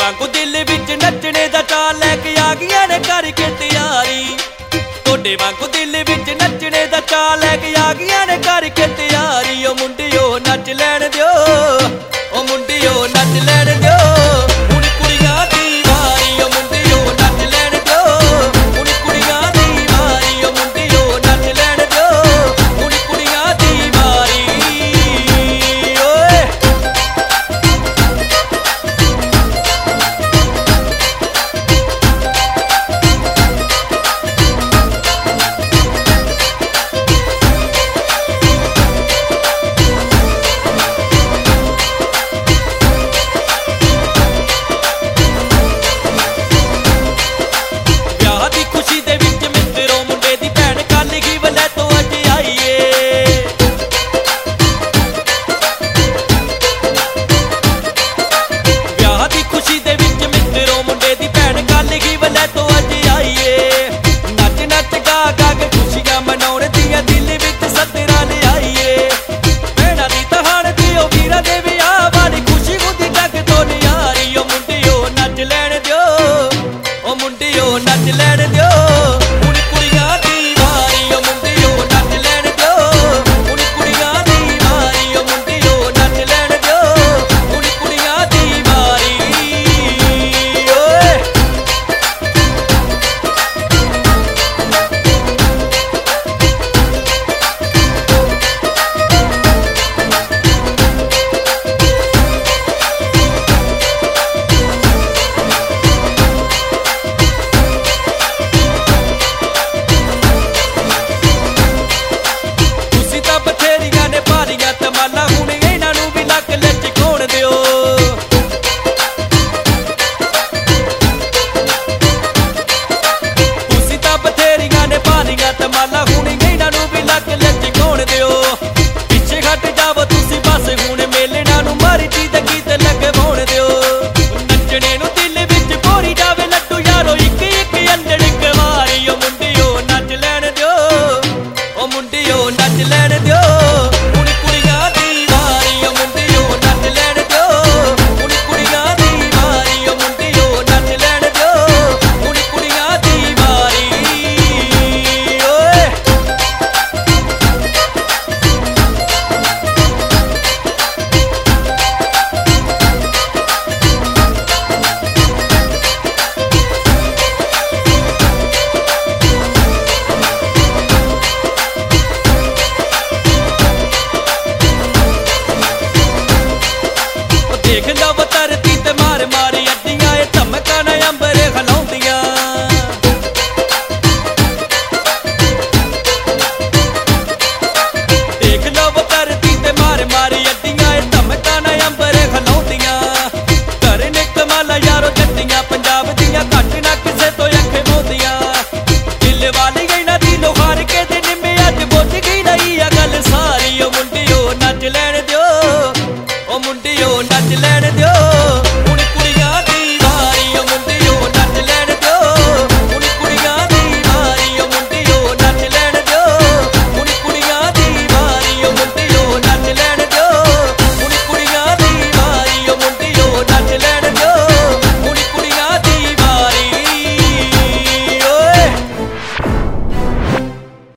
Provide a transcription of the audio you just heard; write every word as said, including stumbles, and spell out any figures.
वांगू दिल विच नचने दा चा लैके आ गईयां ने करके तैयारी। तोड़े वांगू दिल विच नचने दा चा लैके आ गईयां ने करके तैयारी। ओ मुंडियो नच लैण दिओ, ओ मुंडियो नच लैण दिओ, हुण कुड़ियां दी वारी। ओ मुंडियो नच लैण दिओ, हुण कुड़ियां दी वारी। ओ मुंडियो नच लैण दिओ, हुण कुड़ियां दी वारी। ओए नच लैण दिओ, हुण कुड़ियां दी वारी। ओ मुंडियो नच लैण दिओ, हुण कुड़ियां दी वारी। ओ मुंडियो नच लैण दिओ, हुण कुड़ियां दी वारी। ओए नच लैण दिओ।